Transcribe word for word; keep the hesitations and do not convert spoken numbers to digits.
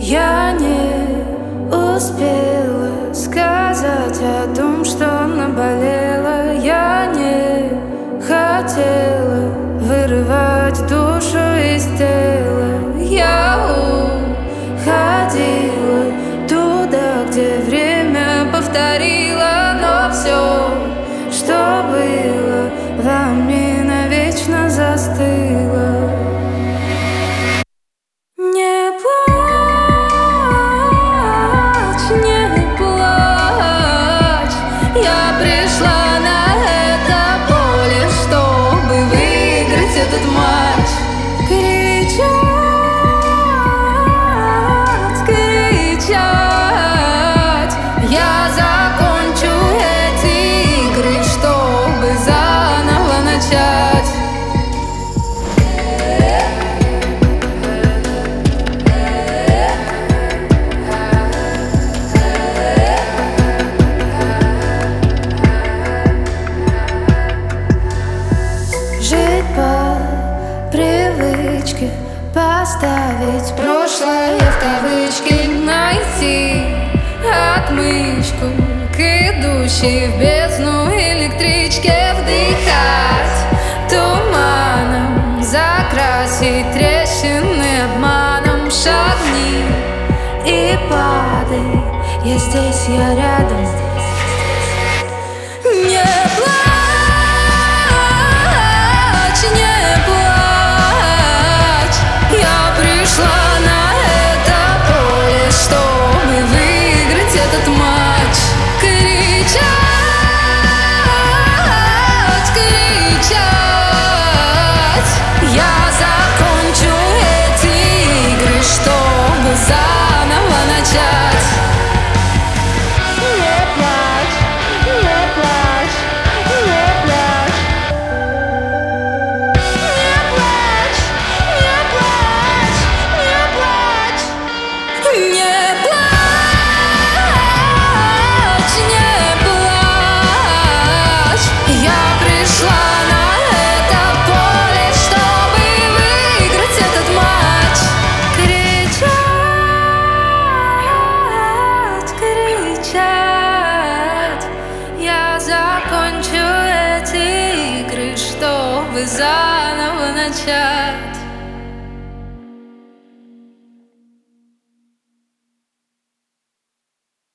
Я не успела сказать о том, что наболело. Я не хотела вырывать душу из тела. Я уходила туда, где время повторило. Но все, что было во мне, навечно застыло. Этот матч кричать, кричать. Я закончу эти игры, чтобы заново начать. Жить по привычке, поставить прошлое в кавычки, найти отмычку к идущей в бездну электричке, вдыхать туманом, закрасить трещины обманом. Шагни и падай, я здесь, я рядом. Не плачь. Закончу эти игры, чтобы заново начать.